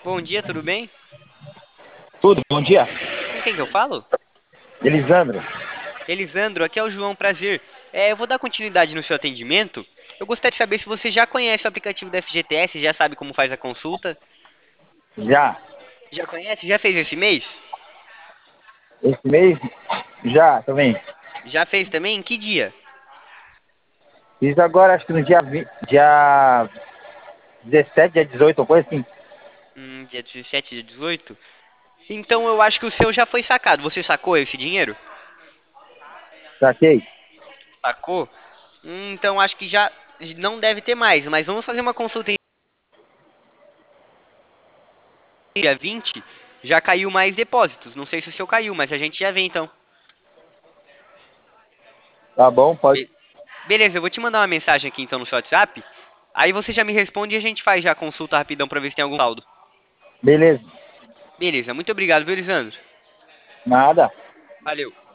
Bom dia, tudo bem? Tudo, bom dia. Com quem que eu falo? Elisandro. Elisandro, aqui é o João, prazer. Eu vou dar continuidade no seu atendimento. Eu gostaria de saber se você já conhece o aplicativo da FGTS, já sabe como faz a consulta. Já. Já conhece? Já fez esse mês? Esse mês, já também. Já fez também? Em que dia? Fiz agora, acho que no dia, dia 17, dia 18, ou coisa assim. Dia 17, dia 18? Então eu acho que o seu já foi sacado. Você sacou esse dinheiro? Saquei. Sacou? Então acho que já não deve ter mais. Mas vamos fazer uma consulta em dia 20. Já caiu mais depósitos. Não sei se o seu caiu, mas a gente já vê então. Tá bom, pode. Beleza, eu vou te mandar uma mensagem aqui então no seu WhatsApp. Aí você já me responde e a gente faz já a consulta rapidão pra ver se tem algum saldo. Beleza. Beleza, muito obrigado, viu, Lisandro? Nada. Valeu.